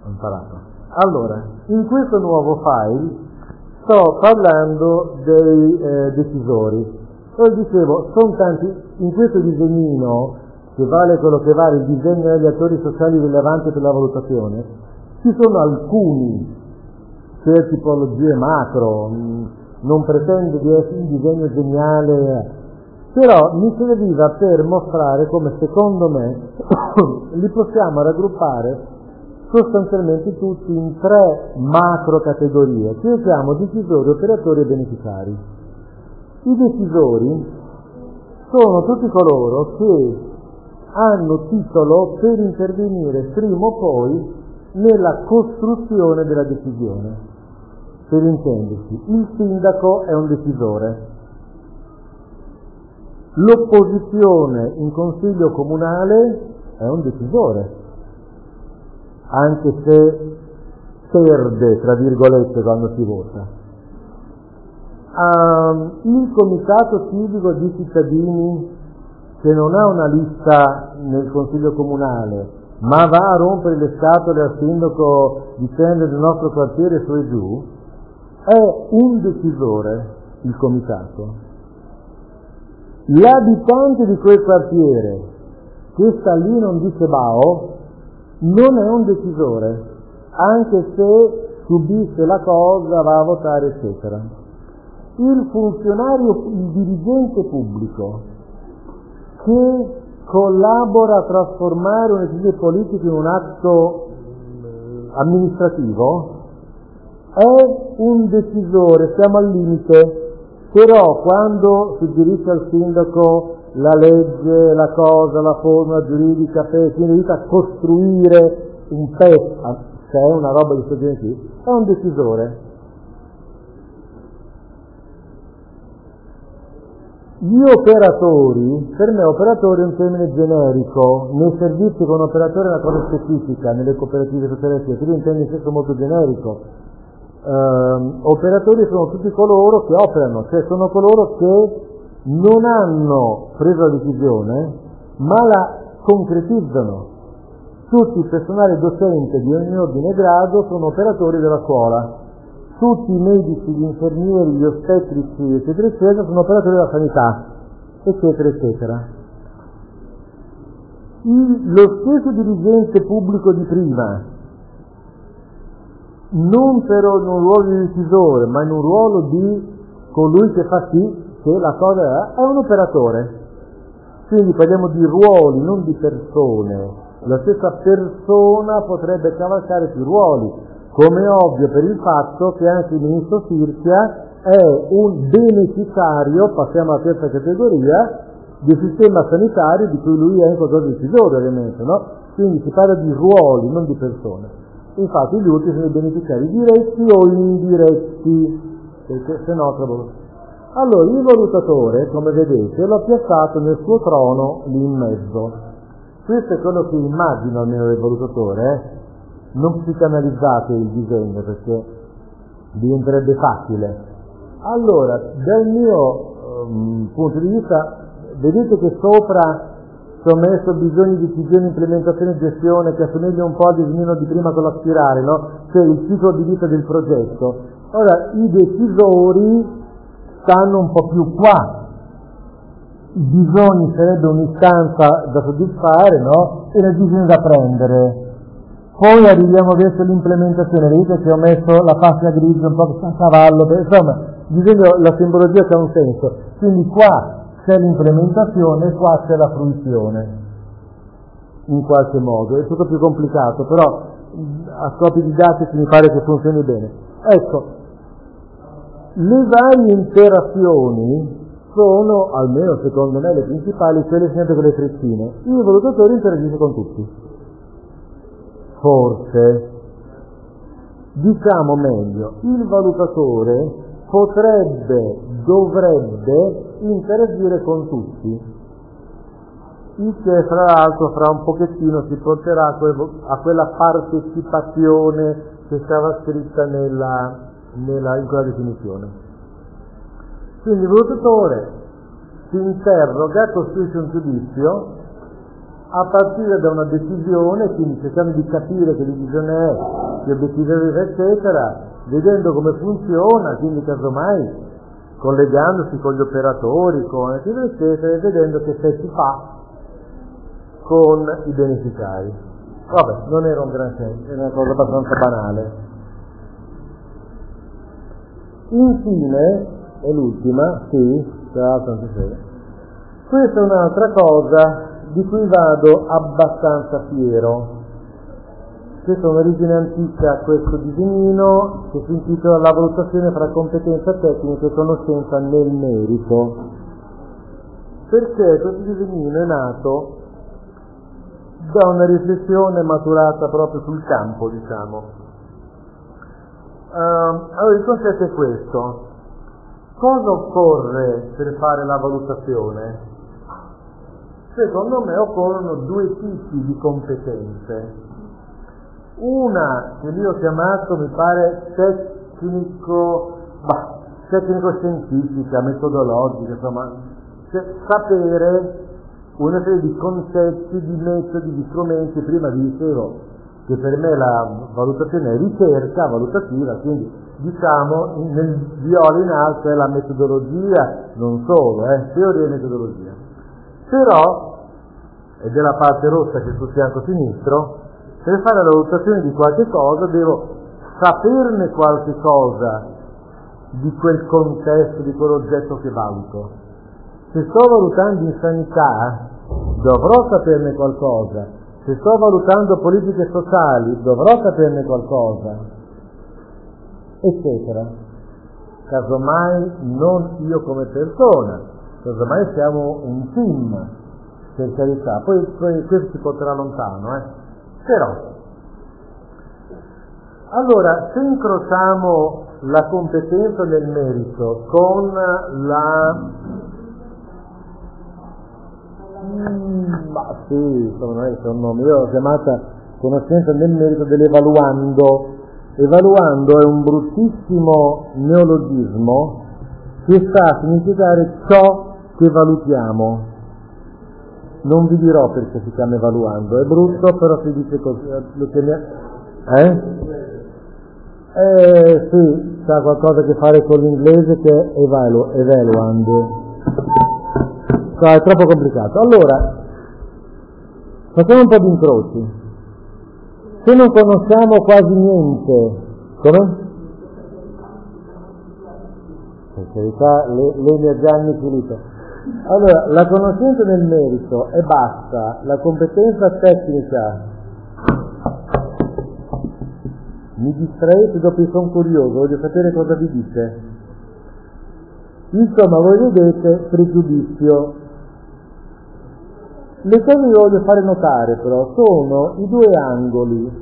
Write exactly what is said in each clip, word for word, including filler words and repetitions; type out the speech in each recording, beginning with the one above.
imparato. Allora, in questo nuovo file sto parlando dei eh, decisori. Poi dicevo, sono tanti, in questo disegnino, che vale quello che vale, il disegno degli attori sociali rilevanti per la valutazione, ci sono alcuni per tipologie macro, non pretende di essere un disegno geniale, però mi serviva per mostrare come secondo me li possiamo raggruppare sostanzialmente tutti in tre macro categorie, che chiamo decisori, operatori e beneficiari. I decisori sono tutti coloro che hanno titolo per intervenire prima o poi nella costruzione della decisione. Per intendersi, il sindaco è un decisore, l'opposizione in consiglio comunale è un decisore, anche se perde, tra virgolette, quando si vota. Um, il comitato civico di cittadini che non ha una lista nel consiglio comunale, ma va a rompere le scatole al sindaco dicendo del nostro quartiere su e giù, è un decisore, il comitato. L'abitante di quel quartiere che sta lì non dice bao, non è un decisore, anche se subisce la cosa, va a votare, eccetera. Il funzionario, il dirigente pubblico che collabora a trasformare una decisione politica in un atto amministrativo è un decisore, siamo al limite, però quando suggerisce al sindaco la legge, la cosa, la forma giuridica, per aiuta a costruire un pezzo, se è una roba di questo genere qui, è un decisore. Gli operatori, per me operatore è un termine generico, nei servizi con operatore è una cosa specifica, nelle cooperative sociali si intende in senso molto generico. Uh, operatori sono tutti coloro che operano, cioè sono coloro che non hanno preso la decisione ma la concretizzano. Tutti il personale docente di ogni ordine e grado sono operatori della scuola, tutti i medici, gli infermieri, gli ostetrici, eccetera eccetera, sono operatori della sanità, eccetera eccetera. Il, lo stesso dirigente pubblico di prima, non però in un ruolo di decisore, ma in un ruolo di colui che fa sì che la cosa è un operatore. Quindi parliamo di ruoli, non di persone. La stessa persona potrebbe cavalcare più ruoli, come è ovvio per il fatto che anche il ministro Sirchia è un beneficiario, passiamo alla terza categoria, del sistema sanitario di cui lui è un qualcosa di decisore, ovviamente, no? Quindi si parla di ruoli, non di persone. Infatti gli ultimi sono i beneficiari diretti o indiretti, perché se no trovo. Allora il valutatore, come vedete, l'ho piazzato nel suo trono lì in mezzo. Questo è quello che immagino almeno del valutatore, eh? Non psicanalizzate il disegno perché diventerebbe facile. Allora, dal mio um, punto di vista, vedete che sopra ci ho messo bisogni, decisioni, implementazione e gestione che assomiglia un po' al disegnino di prima con la spirale, no? Cioè il ciclo di vita del progetto. Ora, i decisori stanno un po' più qua. I bisogni sarebbe un'istanza da soddisfare, no? E le decisioni da prendere. Poi arriviamo verso l'implementazione, vedete che ho messo la fascia grigia un po' a cavallo, per, insomma, disegno la simbologia che ha un senso. Quindi qua c'è l'implementazione, qua c'è la fruizione, in qualche modo. È tutto più complicato, però a scopi didattici mi pare che funzioni bene. Ecco, le varie interazioni sono, almeno secondo me, le principali, quelle sempre con le freccine. Il valutatore interagisce con tutti. Forse, diciamo meglio, il valutatore potrebbe, dovrebbe interagire con tutti, il che fra l'altro fra un pochettino si porterà a, quel, a quella partecipazione che stava scritta nella, nella, in quella definizione. Quindi il valutatore si interroga, costruisce un giudizio a partire da una decisione, quindi cercando di capire che decisione è, che obiettivi aveva, eccetera, vedendo come funziona, quindi casomai collegandosi con gli operatori, con eccetera, eccetera, e vedendo che effetti fa con i beneficiari. Vabbè, non era un gran senso, era una cosa abbastanza banale. Infine, è l'ultima, sì, tra l'altro non si vede. Questa è un'altra cosa di cui vado abbastanza fiero. Questa è un'origine antica a questo disegnino che si intitola La valutazione fra competenza tecnica e conoscenza nel merito. Perché questo disegnino è nato da una riflessione maturata proprio sul campo, diciamo. Uh, allora il concetto è questo: cosa occorre per fare la valutazione? Secondo me occorrono due tipi di competenze. Una che lì ho chiamato, mi pare, tecnico, bah, tecnico-scientifica, metodologica, insomma, cioè sapere una serie di concetti, di metodi, di strumenti. Prima vi dicevo che per me la valutazione è ricerca valutativa, quindi diciamo nel viola in alto è la metodologia, non solo, eh, teoria e metodologia. Però, ed è la parte rossa che è sul fianco sinistro, per fare la valutazione di qualche cosa devo saperne qualche cosa di quel contesto, di quell'oggetto che valuto. Se sto valutando in sanità, dovrò saperne qualcosa. Se sto valutando politiche sociali, dovrò saperne qualcosa, eccetera. Casomai non io come persona, casomai siamo un team, per carità. Poi, poi questo ci porterà lontano, eh. Però, allora, se incrociamo la competenza nel merito con la mm, ma sì, non è un nome, io l'ho chiamata conoscenza nel merito dell'evaluando. Evaluando è un bruttissimo neologismo che sta a significare ciò che valutiamo. Non vi dirò perché si chiama evaluando, è brutto, però si dice così. Lo chiamiamo, eh? Eh sì, c'ha qualcosa a che fare con l'inglese che è evalu, evaluand. È troppo complicato. Allora, facciamo un po' di incroci. Se non conosciamo quasi niente, come? Per carità, lei mi ha già annichilito. Allora, la conoscenza nel merito è basta, la competenza tecnica. Mi distraete dopo che sono curioso, voglio sapere cosa vi dice. Insomma, voi vedete pregiudizio. Le cose che vi voglio fare notare però sono i due angoli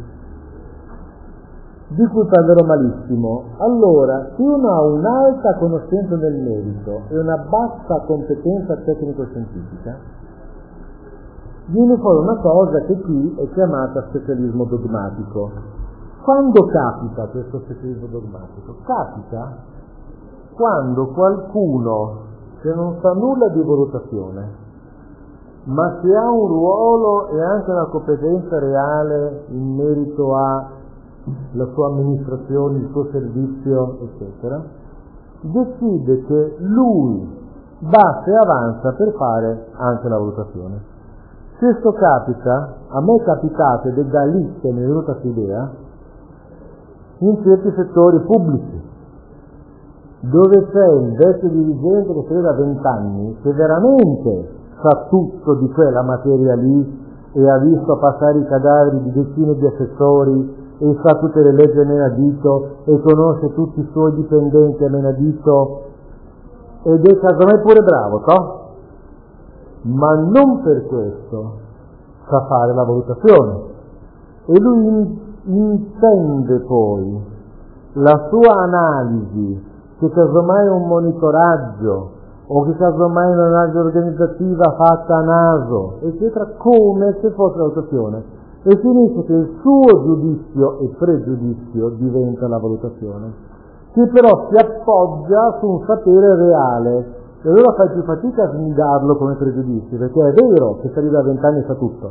di cui parlerò malissimo. Allora, se uno ha un'alta conoscenza del merito e una bassa competenza tecnico-scientifica, viene fuori una cosa che qui è chiamata specialismo dogmatico. Quando capita questo specialismo dogmatico? Capita quando qualcuno che non sa nulla di valutazione, ma che ha un ruolo e anche una competenza reale in merito a la sua amministrazione, il suo servizio, eccetera, decide che lui basta e avanza per fare anche la valutazione. Se questo capita, a me è capitato ed è da lì che mi è venuta questa idea, in certi settori pubblici, dove c'è il vecchio dirigente che si da vent'anni, che veramente sa tutto di quella materia lì e ha visto passare i cadaveri di decine di assessori e sa tutte le leggi a menadito e conosce tutti i suoi dipendenti a menadito ed è casomai pure bravo, no? Ma non per questo sa fare la valutazione. E lui intende poi la sua analisi, che casomai è un monitoraggio o che casomai è un'analisi organizzativa fatta a naso, eccetera, come se fosse la valutazione. E finisce che il suo giudizio e pregiudizio diventa la valutazione, che però si appoggia su un sapere reale, e allora fai più fatica a snidarlo come pregiudizio, perché è vero che se arriva a vent'anni sa tutto,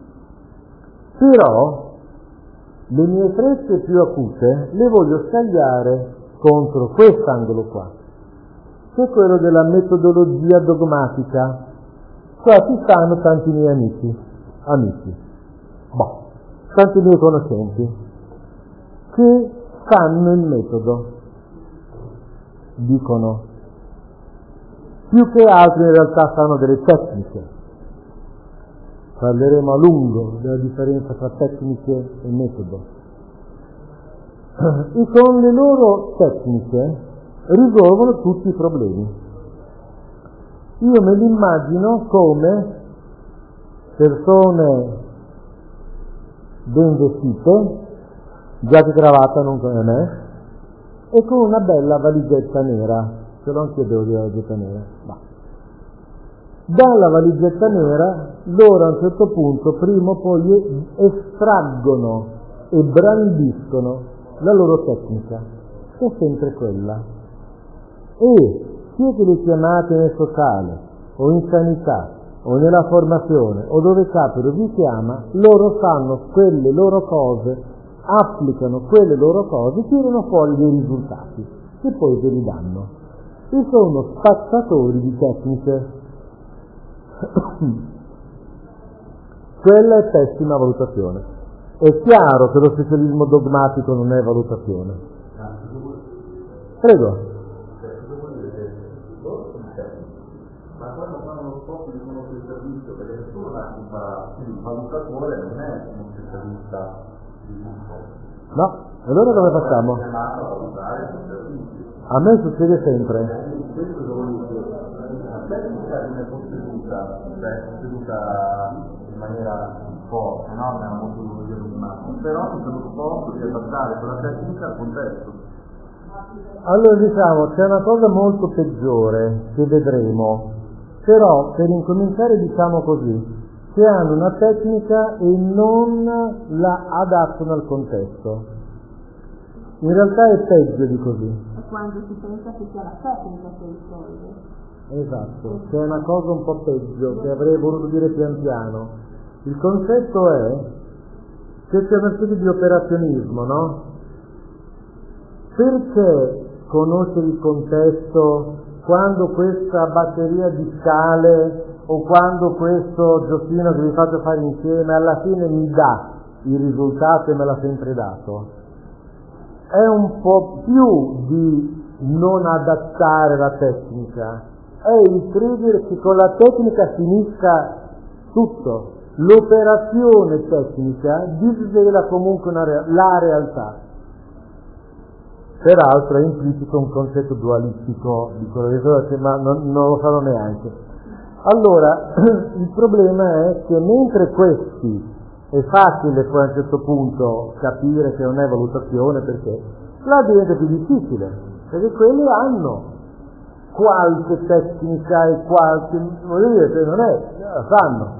però le mie frette più acute le voglio scagliare contro quest'angolo qua, che è quello della metodologia dogmatica. Qua ci stanno tanti miei amici, amici, boh, tanti miei conoscenti, che sanno il metodo, dicono, più che altri in realtà sanno delle tecniche. Parleremo a lungo della differenza tra tecniche e metodo. E con le loro tecniche risolvono tutti i problemi. Io me li immagino come persone ben vestite, giacca e cravatta, non come me, e con una bella valigetta nera. Ce l'ho anche io, devo dire, la valigetta nera. Ma dalla valigetta nera loro a un certo punto prima o poi estraggono e brandiscono la loro tecnica, che è sempre quella. E sia che li chiamate nel sociale o in sanità o nella formazione o dove capito vi chiama, loro sanno quelle loro cose, applicano quelle loro cose, tirano fuori dei risultati che poi ve li danno, e sono spazzatori di tecniche. Quella è pessima valutazione. È chiaro che lo specialismo dogmatico non è valutazione. Prego. Ma quando fanno lo scopo di conoscere il servizio, perché nessuno fa il valutatore, non è uno specialista di tutto. No, e allora come facciamo? A me succede sempre. Questo devo dire, la tecnica viene posseduta, cioè posseduta in maniera forte, no? Nella metodologia dogmatica, però c'è lo scopo di adattare quella tecnica al contesto. Allora diciamo, c'è una cosa molto peggiore che vedremo, però per incominciare diciamo così, che hanno una tecnica e non la adattano al contesto. In realtà è peggio di così. È quando si pensa che sia la tecnica che risolve. Esatto, c'è una cosa un po' peggio che avrei voluto dire pian piano. Il concetto è che c'è una specie di operazionismo, no? Perché conoscere il contesto quando questa batteria di scale o quando questo giochino che vi faccio fare insieme alla fine mi dà il risultato e me l'ha sempre dato? È un po' più di non adattare la tecnica, è il credere che con la tecnica finisca tutto. L'operazione tecnica disvela comunque una re- la realtà. Peraltro è implicito un concetto dualistico di quello che sto dicendo, ma non, non lo farò neanche. Allora, il problema è che mentre questi è facile poi a un certo punto capire che non è valutazione, perché la diventa più difficile, perché quelli hanno qualche tecnica e qualche, voglio dire, che non è, la sanno.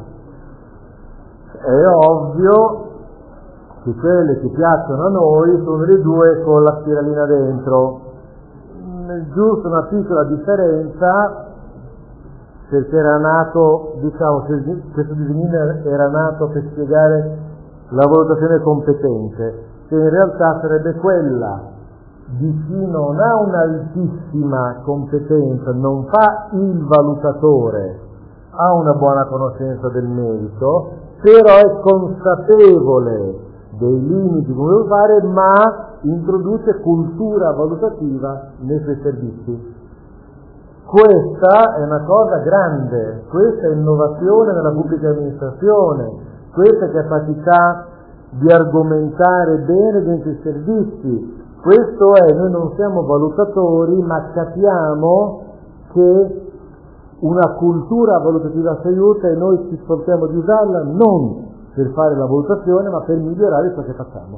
È ovvio che quelle che piacciono a noi sono le due con la spiralina dentro, giusto una piccola differenza, perché era nato, diciamo, questo disegno era nato per spiegare la valutazione competente, che in realtà sarebbe quella di chi non ha un'altissima competenza, non fa il valutatore, ha una buona conoscenza del merito, però è consapevole dei limiti come deve fare, ma introduce cultura valutativa nei suoi servizi. Questa è una cosa grande, questa è innovazione nella pubblica amministrazione, questa è capacità di argomentare bene dentro i servizi, questo è, noi non siamo valutatori, ma capiamo che una cultura valutativa ci aiuta e noi ci sforziamo di usarla non per fare la valutazione, ma per migliorare ciò che facciamo.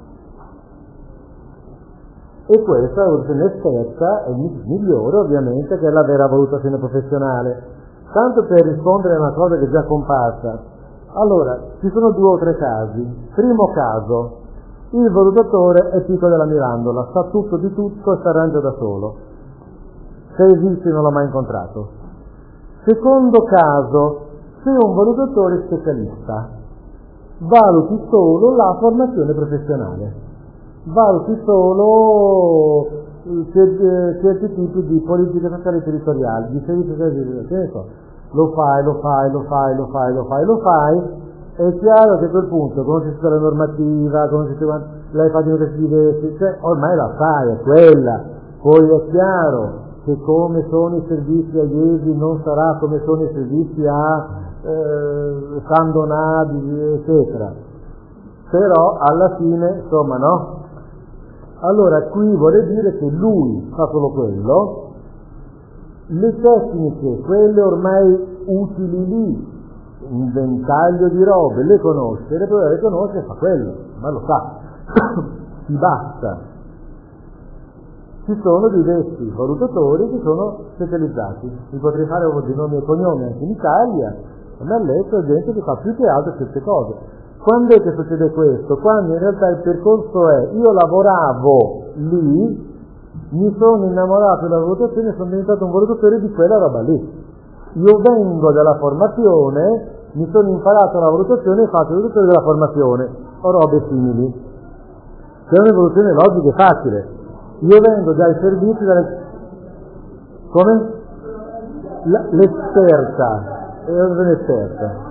E questa la valutazione esperta è migliore ovviamente che la vera valutazione professionale. Tanto per rispondere a una cosa che è già comparsa, allora ci sono due o tre casi. Primo caso, il valutatore è Pico della Mirandola, sa tutto di tutto e si arrangia da solo. se esiste non l'ho mai incontrato. Secondo caso, se un valutatore specialista valuti solo la formazione professionale, valuti solo certi, certi tipi di politiche sociali e territoriali, di servizi sociali e territoriali, lo fai, lo fai, lo fai, lo fai, lo fai, lo fai, è chiaro che a quel punto conosci tutta la normativa, conosci quanto, l'hai fatto in questi diversi, cioè ormai la fai, è quella. Poi è chiaro che come sono i servizi a Iesi non sarà come sono i servizi a eh, San Donadi, eccetera. Però alla fine, insomma, no? Allora qui vuole dire che lui fa solo quello, le tecniche, quelle ormai utili lì, un ventaglio di robe, le conosce, le prove le conosce e fa quello, ma lo sa, ti basta. Ci sono diversi valutatori che sono specializzati, li potrei fare di nomi e cognomi anche in Italia, ma ho letto gente che fa più che altro queste cose. Quando è che succede questo? Quando in realtà il percorso è, io lavoravo lì, mi sono innamorato della valutazione e sono diventato un valutatore di quella roba lì. Io vengo dalla formazione, mi sono imparato la valutazione e faccio il valutatore della formazione, o robe simili. Che è un'evoluzione logica e facile. Io vengo dai servizi, dalle... come? La, l'esperta, è un'esperta.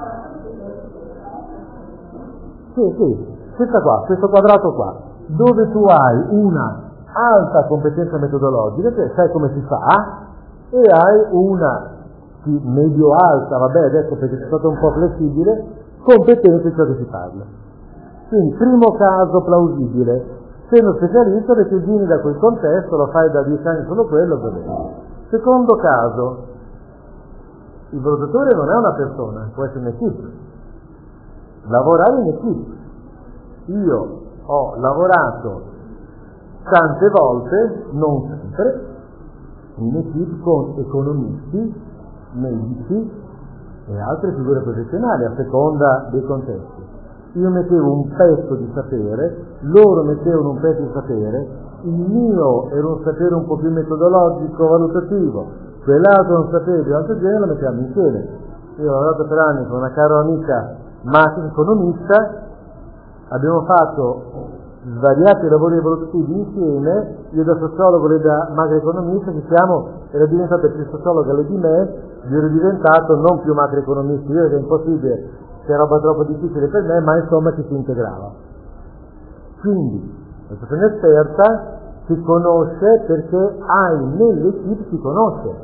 Sì, sì, questa qua, questo quadrato qua, dove tu hai una alta competenza metodologica, cioè sai come si fa, e hai una medio alta, vabbè adesso perché è stato un po' flessibile, competenza in ciò che si parla. Quindi primo caso plausibile, sei uno specialista perché vieni da quel contesto, lo fai da dieci anni solo quello, va bene. Secondo caso, il valutatore non è una persona, può essere un'equipe. Lavorare in equipe. Io ho lavorato tante volte, non sempre, in equipe con economisti, medici e altre figure professionali a seconda dei contesti. Io mettevo un pezzo di sapere, loro mettevano un pezzo di sapere, il mio era un sapere un po' più metodologico, valutativo, quell'altro un sapere di un altro genere, lo mettevamo insieme. Io ho lavorato per anni con una cara amica macroeconomista, abbiamo fatto svariati lavori valutativi insieme, io da sociologo, lei da macroeconomista, ci siamo, era diventata più sociologa lei di me, io ero diventato non più macroeconomista, io era impossibile, che roba troppo difficile per me, ma insomma ci si integrava. Quindi, la persona esperta si conosce perché hai nell'equipe si conosce.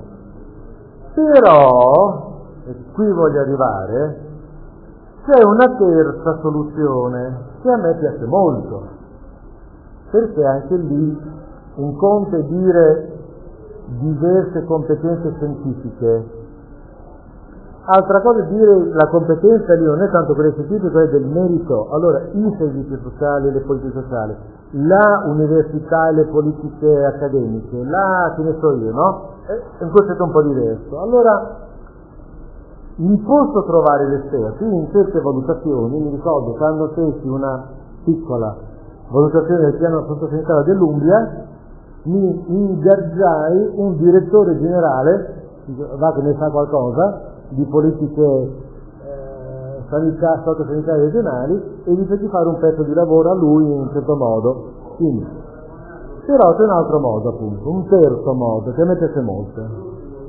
Però, e qui voglio arrivare, c'è una terza soluzione che a me piace molto, perché anche lì un conto è dire diverse competenze scientifiche, altra cosa è dire la competenza lì non è tanto quella scientifica, quella del merito. Allora i servizi sociali e le politiche sociali, la università e le politiche accademiche, la che ne so io, no? È un concetto un po' diverso. Allora mi posso trovare l'esperto, in certe valutazioni, mi ricordo quando feci una piccola valutazione del piano sociosanitario dell'Umbria, mi ingaggiai un direttore generale, va che ne sa qualcosa, di politiche eh, sanità, sociosanitarie regionali, e gli feci fare un pezzo di lavoro a lui in un certo modo. Quindi, però c'è un altro modo appunto, un terzo modo che a me piace molto.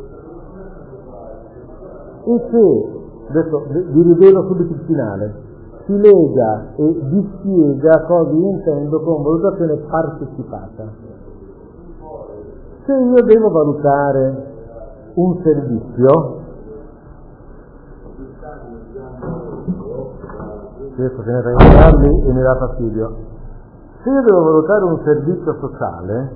E se, adesso vi rivelo subito il finale, si lega e dispiega cosa io intendo con valutazione partecipata. Se io devo valutare un servizio, adesso se ne regalarli e mi dà fastidio, se io devo valutare un servizio sociale,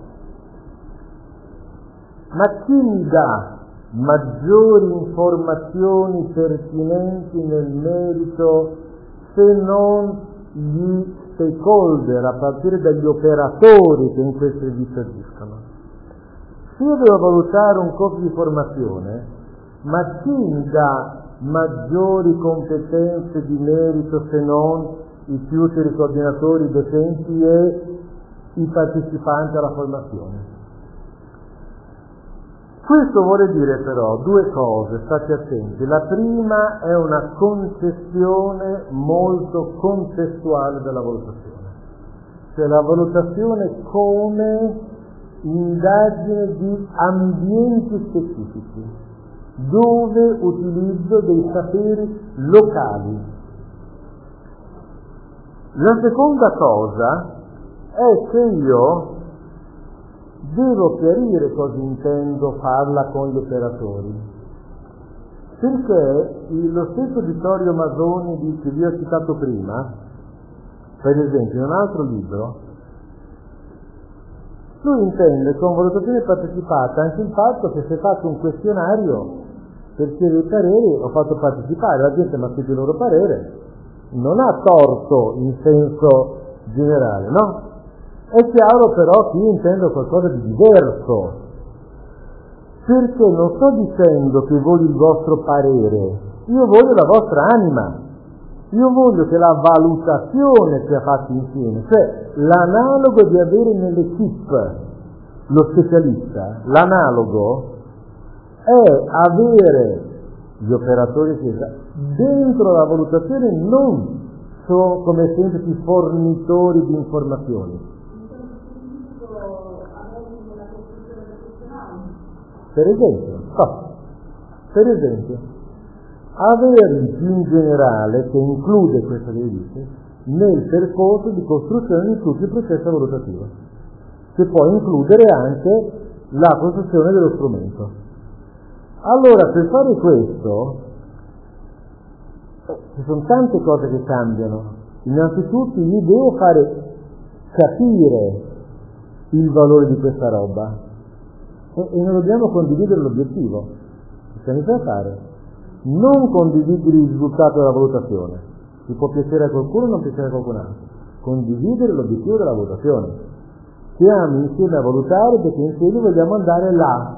ma chi mi dà maggiori informazioni pertinenti nel merito se non gli stakeholder, a partire dagli operatori che in quel servizio agiscono? Se io devo valutare un corso di formazione, ma chi mi dà maggiori competenze di merito se non i tutor, i coordinatori, i docenti e i partecipanti alla formazione? Questo vuole dire però due cose, state attenti. La prima è una concezione molto contestuale della valutazione, cioè la valutazione come indagine di ambienti specifici, dove utilizzo dei saperi locali. La seconda cosa è che io devo chiarire cosa intendo farla con gli operatori, perché lo stesso Vittorio Masoni che vi ho citato prima, per esempio in un altro libro, lui intende con valutazione partecipata anche il fatto che se faccio un questionario per chiedere i pareri ho fatto partecipare, la gente mi ha scritto il loro parere, non ha torto in senso generale, no? È chiaro però che io intendo qualcosa di diverso, perché non sto dicendo che voglio il vostro parere, io voglio la vostra anima, io voglio che la valutazione sia fatta insieme, cioè l'analogo di avere nell'equipe lo specialista, l'analogo è avere gli operatori chiesa dentro la valutazione, non sono come semplici fornitori di informazioni. Per esempio, no, per esempio, averli più in generale, che include questo che dice, nel percorso di costruzione di tutto il processo valutativo, che può includere anche la costruzione dello strumento. Allora, per fare questo, ci sono tante cose che cambiano. Innanzitutto, io devo fare capire il valore di questa roba. E, e non dobbiamo condividere l'obiettivo, che mi fa fare? Non condividere il risultato della valutazione, ti può piacere a qualcuno o non piacere a qualcun altro, condividere l'obiettivo della valutazione, stiamo insieme a valutare perché insieme vogliamo andare là,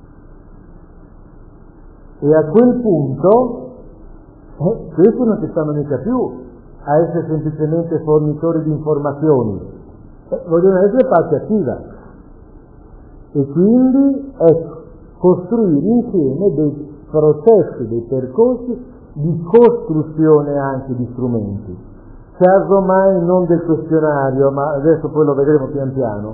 e a quel punto eh, questo non ci stanno mica più a essere semplicemente fornitori di informazioni, eh, vogliono essere parte attiva. E quindi è costruire insieme dei processi, dei percorsi di costruzione anche di strumenti, casomai non del questionario, ma adesso poi lo vedremo pian piano.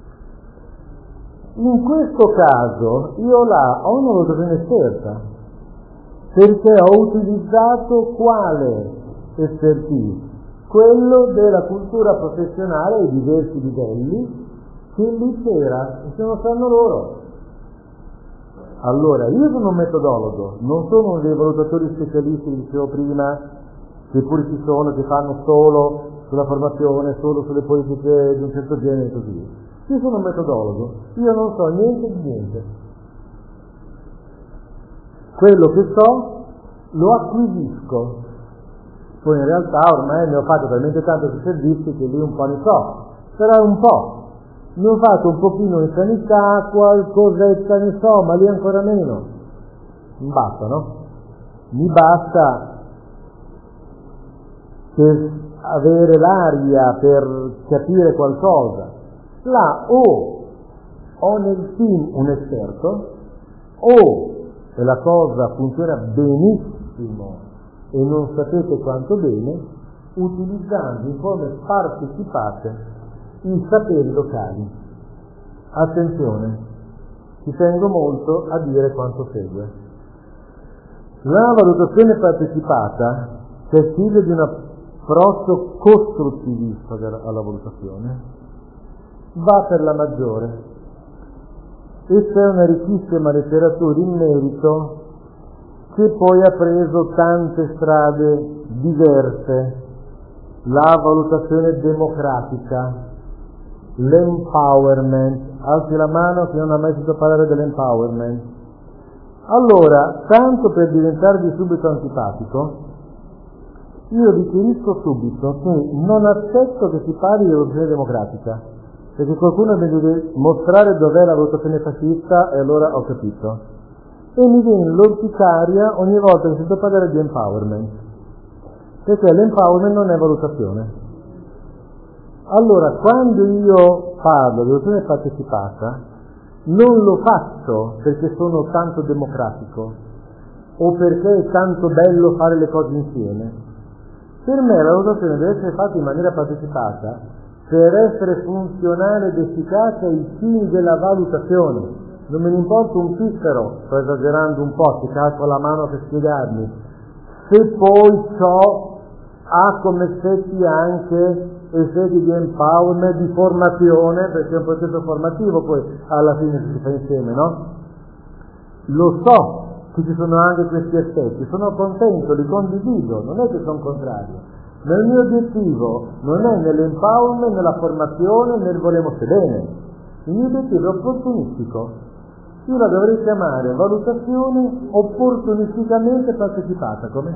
In questo caso io là ho una valutazione esperta, perché ho utilizzato quale expertise? Quello della cultura professionale ai diversi livelli, che lì c'era e se non sanno loro. Allora, io sono un metodologo, non sono uno dei valutatori specialisti che dicevo prima, che pure ci sono, che fanno solo sulla formazione, solo sulle politiche di un certo genere e così via. Io sono un metodologo, io non so niente di niente. Quello che so lo acquisisco, poi in realtà ormai ne ho fatto talmente tanto di servizi che lì un po' ne so, però un po'. Ne ho fatto un pochino in sanità, qualcosetta ne so, ma lì ancora meno. Non basta, no? Mi basta per avere l'aria, per capire qualcosa. Là o ho nel team un esperto, o se la cosa funziona benissimo e non sapete quanto bene, utilizzando in forme partecipate i saperi locali. Attenzione, ci tengo molto a dire quanto segue. La valutazione partecipata, che è figlio di un approccio costruttivista alla valutazione, va per la maggiore. Essa è una ricchissima letteratura in merito che poi ha preso tante strade diverse. La valutazione democratica, l'empowerment, alzi la mano chi non ha mai sentito parlare dell'empowerment. Allora, tanto per diventarvi subito antipatico, io vi chiarisco subito che non accetto che si parli di valutazione democratica, perché qualcuno mi deve mostrare dov'è la valutazione fascista e allora ho capito. E mi viene l'orticaria ogni volta che sento parlare di empowerment, perché l'empowerment non è valutazione. Allora, quando io parlo di valutazione partecipata, non lo faccio perché sono tanto democratico o perché è tanto bello fare le cose insieme. Per me la valutazione deve essere fatta in maniera partecipata per essere funzionale ed efficace ai fini della valutazione. Non me ne importa un piffero, sto esagerando un po', ti calco la mano per spiegarmi, se poi ciò ha come effetti anche effetti di empowerment, di formazione, perché è un processo formativo poi alla fine si fa insieme, no? Lo so che ci sono anche questi effetti, sono contento, li condivido, non è che sono contrario, ma il mio obiettivo non è nell'empowerment, nella formazione, nel volersi bene, il mio obiettivo è opportunistico, io la dovrei chiamare valutazione opportunisticamente partecipata, come?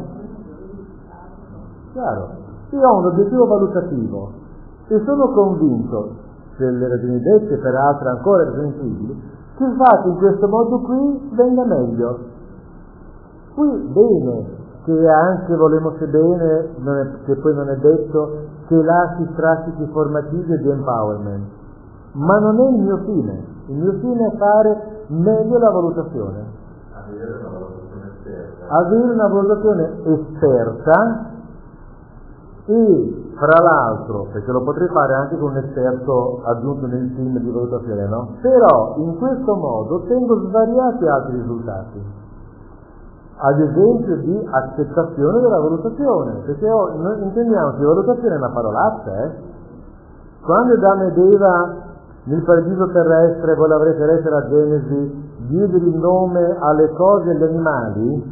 Chiaro? Io ho un obiettivo valutativo e sono convinto, per le ragioni dette, per altre ancora sensibili, che fatto in questo modo qui venga meglio. Qui bene, che anche volemose bene, non è, che poi non è detto che lasci strascichi formativi e di empowerment, ma non è il mio fine. Il mio fine è fare meglio la valutazione. Avere una valutazione esperta. Avere una valutazione esperta. E fra l'altro, perché lo potrei fare anche con un esperto aggiunto nel team di valutazione, no? Però in questo modo ottengo svariati altri risultati, ad esempio di accettazione della valutazione, perché oh, noi intendiamo che valutazione è una parolaccia, eh? Quando Adamo ed Eva nel paradiso terrestre, voi l'avrete letto la Genesi, diedero il nome alle cose e agli animali,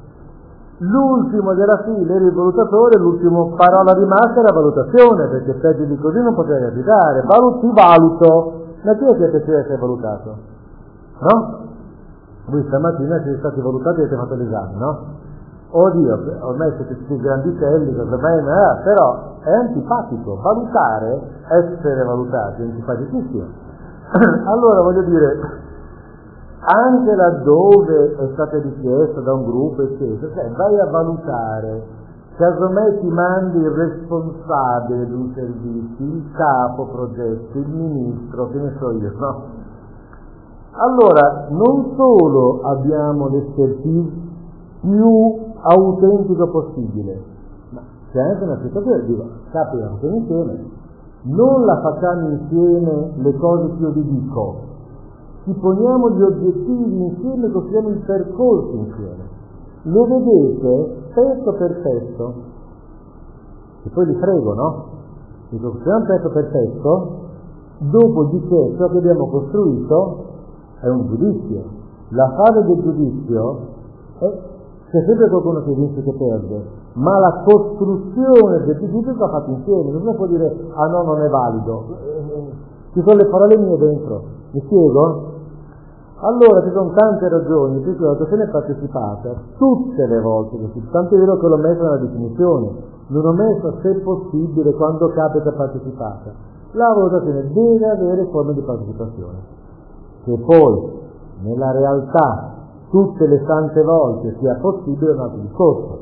l'ultimo della fila era il valutatore, l'ultima parola rimasta era valutazione, perché peggio di così non poteva capitare. Valuti, valuto. Ma chi è che piaceva essere valutato? No? Voi stamattina siete stati valutati e avete fatto l'esame, no? Oddio, ormai siete tutti grandicelli, cosa bene, eh, però è antipatico. Valutare, essere valutati, è antipaticissimo. Allora voglio dire, anche laddove è stata richiesta da un gruppo eccetera, cioè vai a valutare, casomai ti mandi il responsabile di un servizio, il capo progetto, il ministro, che ne so io, no? Allora, non solo abbiamo l'espertise più autentico possibile, ma c'è anche una situazione, dico, capiamo che insieme, non la facciamo insieme le cose che io vi dico, ci poniamo gli obiettivi insieme e costruiamo il percorso insieme. Lo vedete pezzo per pezzo, e poi li frego, no? Dico, costruiamo pezzo per pezzo, dopodiché ciò che abbiamo costruito è un giudizio. La fase del giudizio è, c'è sempre qualcuno che vince e che perde, ma la costruzione del giudizio va fatta insieme, non può dire, ah no, non è valido, ci sono le parole mie dentro, mi spiego? Allora ci sono tante ragioni per cui la votazione è partecipata tutte le volte, tanto è vero che l'ho messa nella definizione, non ho messo se possibile quando capita partecipata. La votazione deve avere forme di partecipazione, che poi nella realtà tutte le tante volte sia possibile è un altro discorso.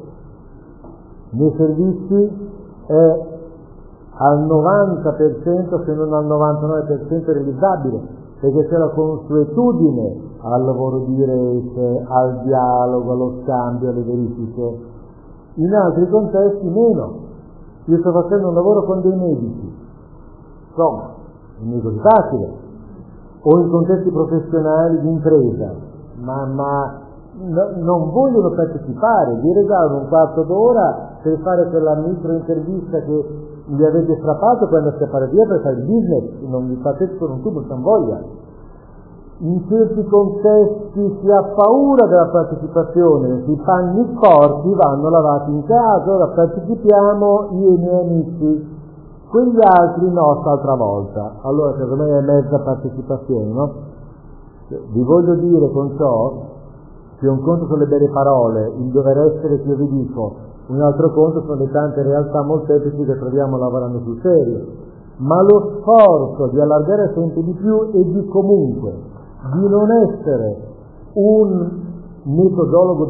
Nei servizi è al novanta per cento se non al novantanove per cento realizzabile, perché c'è la consuetudine al lavoro di rete, al dialogo, allo scambio, alle verifiche. In altri contesti meno. Io sto facendo un lavoro con dei medici, insomma, non è così facile, o in contesti professionali di impresa, ma, ma no, non vogliono partecipare, vi regalano un quarto d'ora per fare quella micro intervista che vi avete strappato quando scappare via per fare il business, non vi fate con un tubo san voglia. In certi contesti si ha paura della partecipazione, i panni sporchi vanno lavati in casa, ora partecipiamo io e i miei amici, quegli altri no, altra volta. Allora secondo me è mezza partecipazione, no? Vi voglio dire con ciò che un conto sono le belle parole, il dover essere che io vi dico, un altro conto sono le tante realtà molteplici che troviamo lavorando sul serio, ma lo sforzo di allargare sempre di più e di comunque, di non essere un metodologo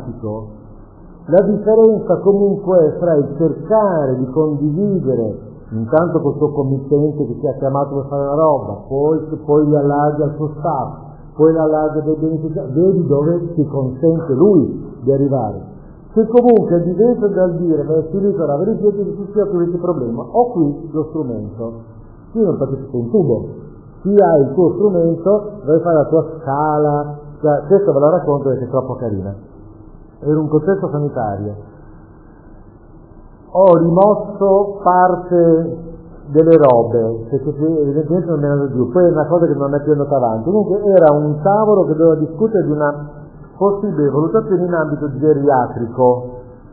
dogmatico, la differenza comunque è fra il cercare di condividere intanto col suo committente che ti ha chiamato per fare la roba, poi, poi gli allarga il suo staff, poi l'allarga dei beneficiari, vedi dove ti consente lui di arrivare. Se comunque è diverso dal dire, beh, si ricorda, vedete che sia questo problema, ho qui lo strumento, qui non partecipo un tubo, chi ha il tuo strumento, vai a fare la tua scala, cioè, questo ve lo racconto perché è troppo carina. Era un contesto sanitario. Ho rimosso parte delle robe, perché evidentemente non è andato giù, poi è una cosa che non è più andata avanti. Comunque era un tavolo che doveva discutere di una possibile valutazione in ambito geriatrico.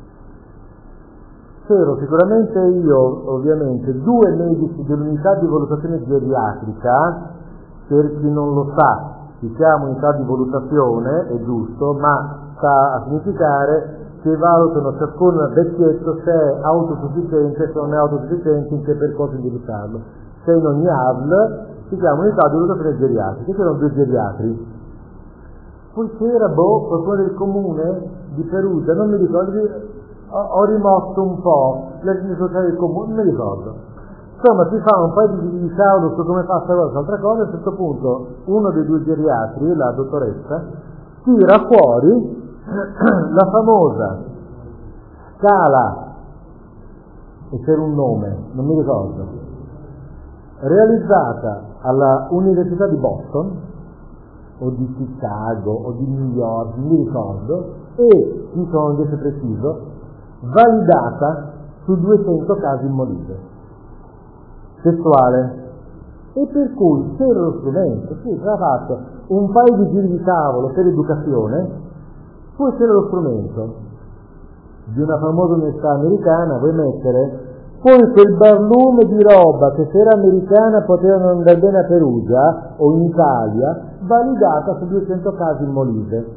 C'ero sicuramente io, ovviamente, due medici dell'unità di valutazione geriatrica, per chi non lo sa, si chiama unità di valutazione, è giusto, ma sta a significare che valutano ciascun vecchietto se è autosufficiente, se non è autosufficiente, in che percorso indirizzarlo. Se in ogni A V L si chiama unità di valutazione geriatrica, che erano due geriatri. Poi c'era, boh, qualcuno del comune di Perugia, non mi ricordo, ho, ho rimosso un po' le leggi sociali del comune, non mi ricordo. Insomma, si fa un paio di diciamo su come fa questa altra cosa, a un certo punto uno dei due geriatri, la dottoressa, tira fuori la famosa scala, e c'era un nome, non mi ricordo, realizzata alla Università di Boston, o di Chicago, o di New York, non mi ricordo, e, qui sono invece preciso, validata su duecento casi in Molise, sessuale. E per cui c'era lo strumento, sì, era fatto un paio di giri di tavolo per educazione, poi c'era lo strumento di una famosa università americana, vuoi mettere, poi quel barlume di roba che se era americana poteva non andare bene a Perugia o in Italia, validata su duecento casi in Molise.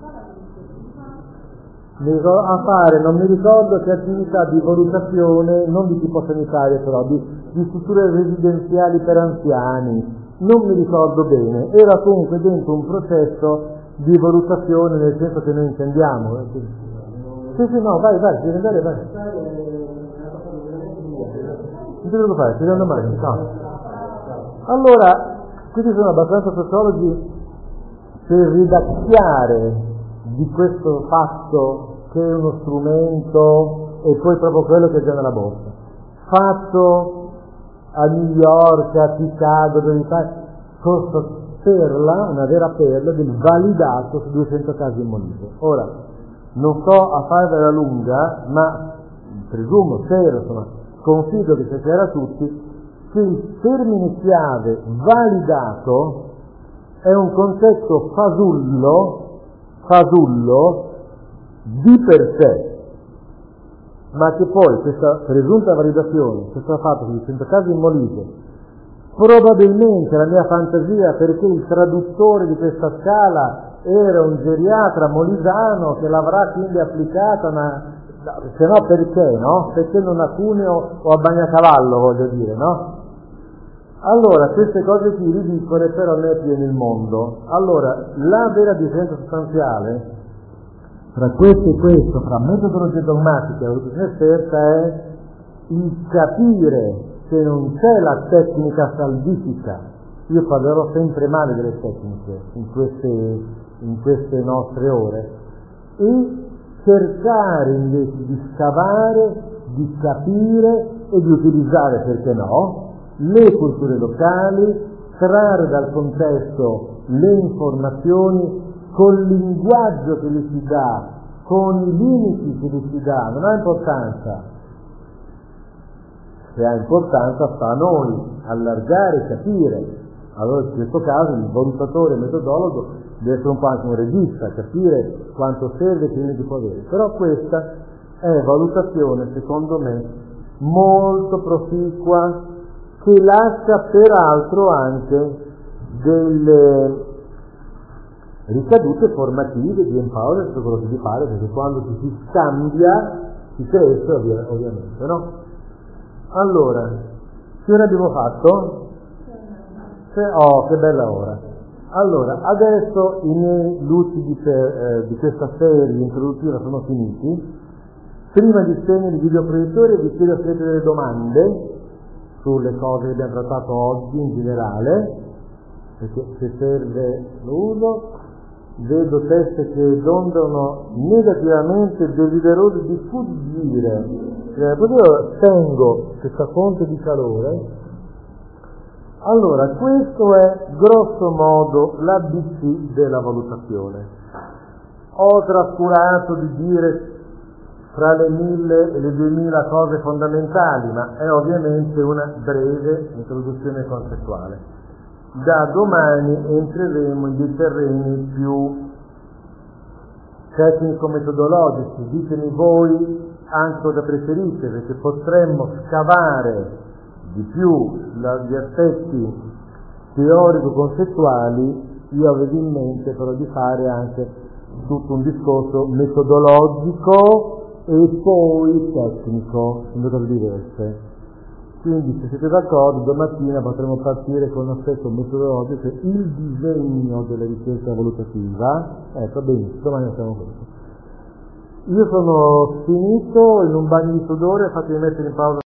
A fare, non mi ricordo che attività di valutazione, non di tipo sanitario però, di, di strutture residenziali per anziani, non mi ricordo bene, era comunque dentro un processo di valutazione, nel senso che noi intendiamo. Sì, sì, no, vai, vai, devi andare, vai. Non ti preoccupare, ti do una mano, no. Allora, qui ci sono abbastanza sociologi per ridacchiare di questo fatto che è uno strumento e poi proprio quello che è già nella borsa. Fatto a New York, a Chicago, dove fai questa perla, una vera perla del validato su duecento casi in Molise. Ora, non sto a farvela lunga, ma presumo, spero, insomma, confido che sia chiaro a tutti, che il termine chiave validato è un concetto fasullo, fasullo di per sé, ma che poi questa presunta validazione che è stata fatta su duecento casi in Molise, probabilmente la mia fantasia, perché il traduttore di questa scala era un geriatra molisano che l'avrà quindi applicata, ma se no perché, no? Perché non a Cuneo o a Bagnacavallo, voglio dire, no? Allora, queste cose qui ridicole però ne è pieno il mondo. Allora, la vera differenza sostanziale tra questo e questo, fra metodologia dogmatica e valutazione esperta, è il capire che non c'è la tecnica salvifica. Io parlerò sempre male delle tecniche in queste, in queste nostre ore, e cercare invece di scavare, di capire e di utilizzare, perché no, le culture locali, trarre dal contesto le informazioni col linguaggio che gli si dà, con i limiti che gli si dà, non ha importanza. Se ha importanza sta a noi allargare, capire. Allora in questo caso il valutatore metodologo deve essere un po' anche un regista, capire quanto serve, che limiti può avere. Però questa è valutazione, secondo me, molto proficua, che lascia peraltro anche delle ricadute formative di empowerment, per quello che si pare, perché quando ci si scambia si cresce ovvi- ovviamente, no? Allora, che ora abbiamo fatto? Oh, che bella ora! Allora, adesso i miei lucidi per, eh, di questa serie introduttiva sono finiti. Prima di spegnere il videoproiettore vi chiedo se avete delle domande, sulle cose che abbiamo trattato oggi in generale, perché se serve lo uso. Vedo teste che dondano negativamente, desiderosi di fuggire. Eh, proprio io tengo questa fonte di calore. Allora, questo è grosso modo l'A B C della valutazione. Ho trascurato di dire fra le mille e le duemila cose fondamentali, ma è ovviamente una breve introduzione concettuale. Da domani entreremo in dei terreni più tecnico-metodologici. Ditemi voi anche cosa preferite, perché potremmo scavare di più gli aspetti teorico-concettuali. Io avevo in mente però di fare anche tutto un discorso metodologico e poi tecnico, in due cose diverse. Quindi, se siete d'accordo, domattina potremo partire con un aspetto metodologico, il disegno della ricerca valutativa. Ecco, benissimo, domani facciamo questo. Io sono finito in un bagno di sudore, fatemi mettere in pausa